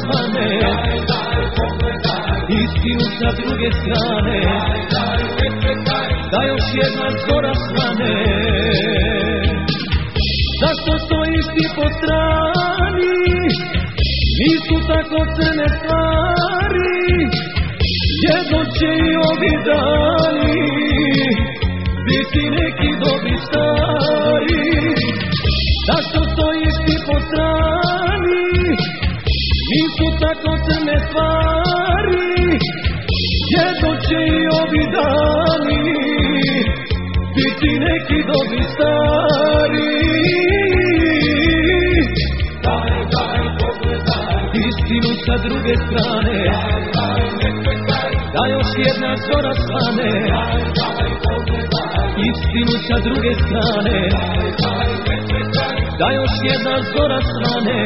svane, istinu sa druge strane, da još jedna zora svane. Zašto stojiš ti po strani, nisu tako crne stvari, jedno će i ovi dani biti neki dobri stari. Zašto stojiš ti po strani, nisu tako crne stvari, jedno će i ovi dani biti neki dobri stari. Istinu sa druge strane, da još jedna zora svane, istinu sa druge strane, da još jedna zora svane.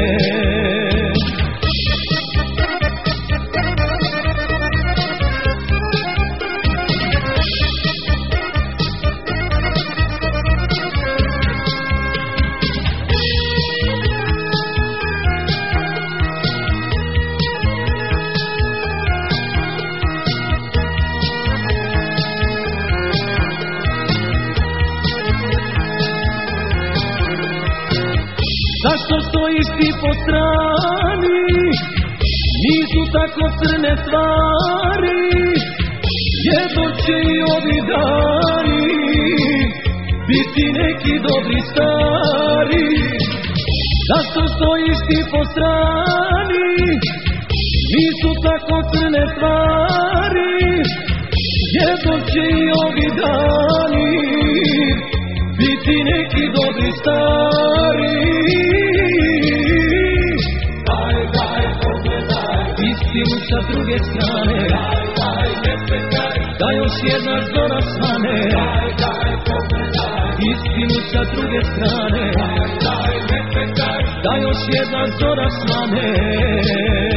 Zašto stojiš ti po strani, nisu tako crne stvari, jedno će i ovi dani biti neki dobri stari. Zašto stojiš ti po strani, nisu tako crne stvari, jedno će i ovi dani biti neki dobri stari. Istinu sa druge strane, da još jedna zora svane, istinu sa druge strane, da još jedna zora svane.